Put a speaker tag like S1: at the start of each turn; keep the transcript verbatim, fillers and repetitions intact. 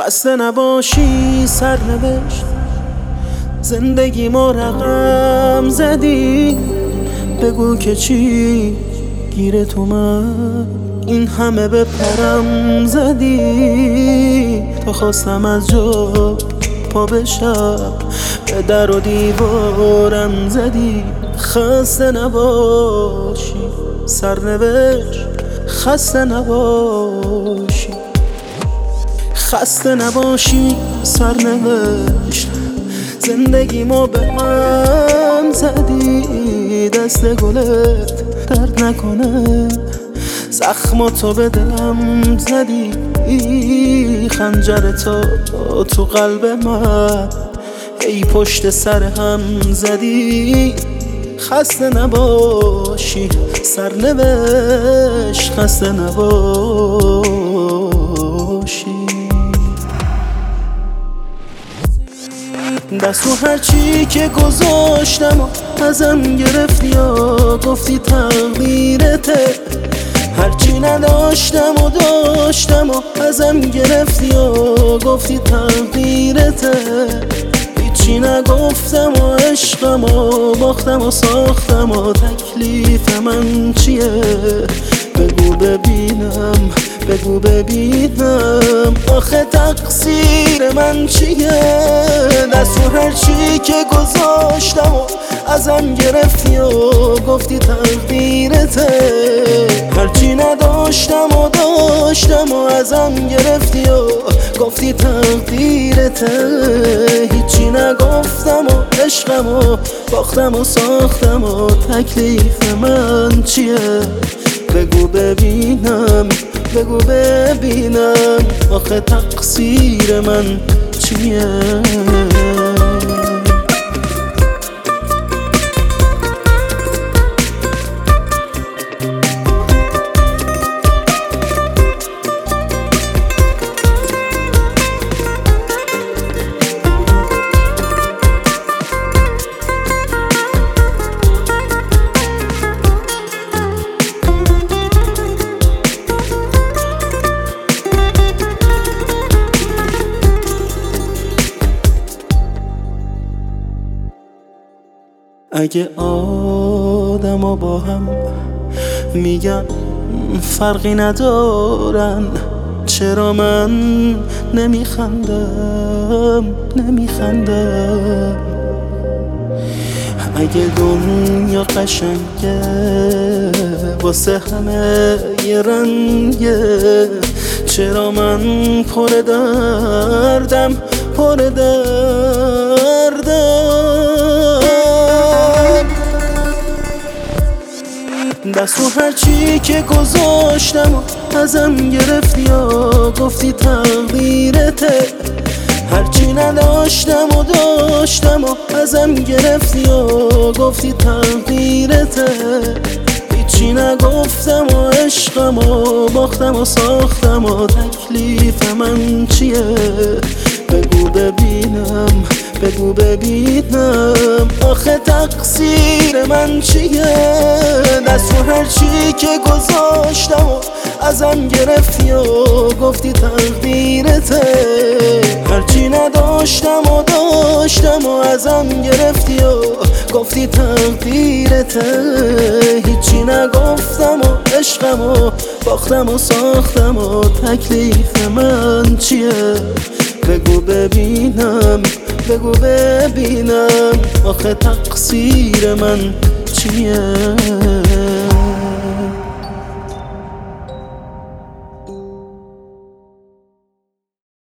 S1: خسته نباشی سرنوشت، زندگی ما رقم زدی. بگو که چی گیر تو من این همه به پرم زدی. تا خواستم از جا پا بشم به در و دیوارم زدی. خسته نباشی سرنوشت، خسته نباشی، خسته نباشی سرنوشت، زندگی ما به هم زدی. دست گلت درد نکنه، زخماتو به دلم زدی. خنجر تو تو قلب من ای پشت سر هم زدی. خسته نباشی سرنوشت، خسته نباشی. دست رو هرچی که گذاشتم و ازم گرفتی یا گفتی تقدیرته. هرچی نداشتم و داشتم و ازم گرفتی یا گفتی تقدیرته. هیچی نگفتم و عشقم و باختم و ساختم و تکلیف من چیه؟ بگو ببینم، بگو ببینم آخه تقصیر من چیه؟ دست رو هرچی که گذاشتم و ازم گرفتی و گفتی تقدیرته. هرچی نداشتم و داشتم و ازم گرفتی و گفتی تقدیرته. هیچی نگفتم و عشقم و باختم و ساختم و تکلیف من چیه؟ بگو ببینم، بگو ببینم آخه تقصیر من چیه؟ اگه آدم با هم میگن فرقی ندارن، چرا من نمیخندم نمیخندم؟ اگه دنیا قشنگه واسه همه یه رنگه، چرا من پر دردم پر دردم؟ دست رو هرچی که گذاشتم و ازم گرفتی یا گفتی تقدیرته. هرچی نداشتم و داشتم و ازم گرفتی و گفتی تقدیرته. هیچی نگفتم و عشقم و باختم و ساختم و تکلیف من چیه؟ بگو ببینم، بگو ببینم آخه تقصیر من چیه؟ دست رو هرچی که گذاشتم و ازم گرفتی و گفتی تقدیرته. هرچی نداشتم و داشتم و ازم گرفتی و گفتی تقدیرته. هیچی نگفتم و عشقم و باختم و ساختم و تکلیف من چیه؟ بگو ببینم، بگو ببینم آخه تقصیر من چیه؟